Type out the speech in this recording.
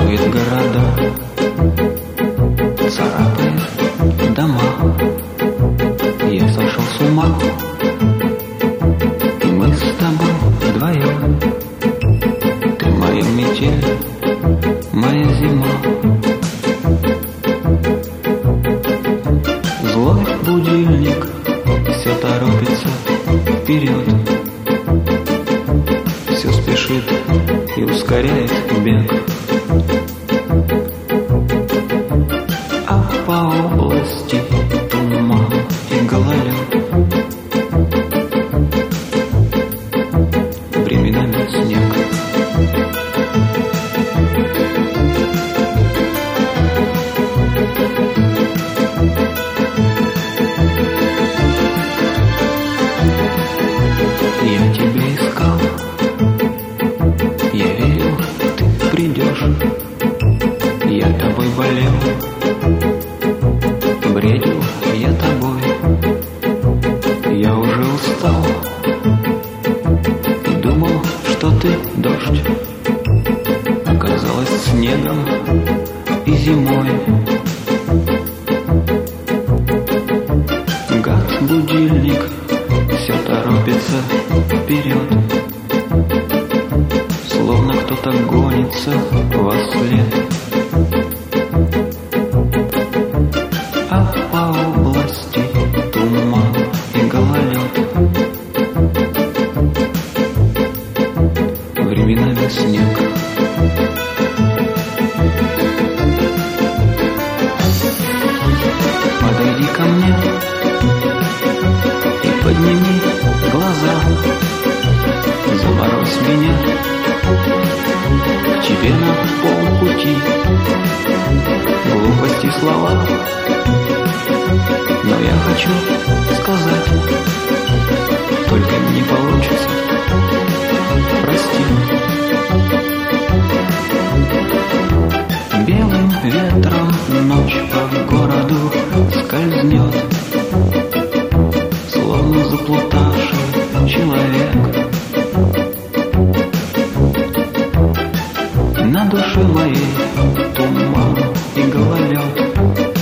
Строит города, царапает дома. Я сошел с ума, и мы с тобой вдвоем. Ты моя метель, моя зима. Злой будильник все торопится вперед, все спешит и ускоряет бег. А по области туман и гололед, временами снег. Я тебя искал, я верил, ты придешь. Я тобой болел, бредил я тобой. Я уже устал и думал, что ты дождь. Оказалось снегом и зимой. Гад будильник все торопится вперед, словно кто-то гонится вослед. А по области туман и гололед, временами снег. Подойди ко мне и подними глаза, заморозь меня к тебе на полпути. Глупости слова, но я хочу сказать, только не получится, прости. Белым ветром ночь по городу скользнет, словно заплутавший человек. На душе моей туман и гололед,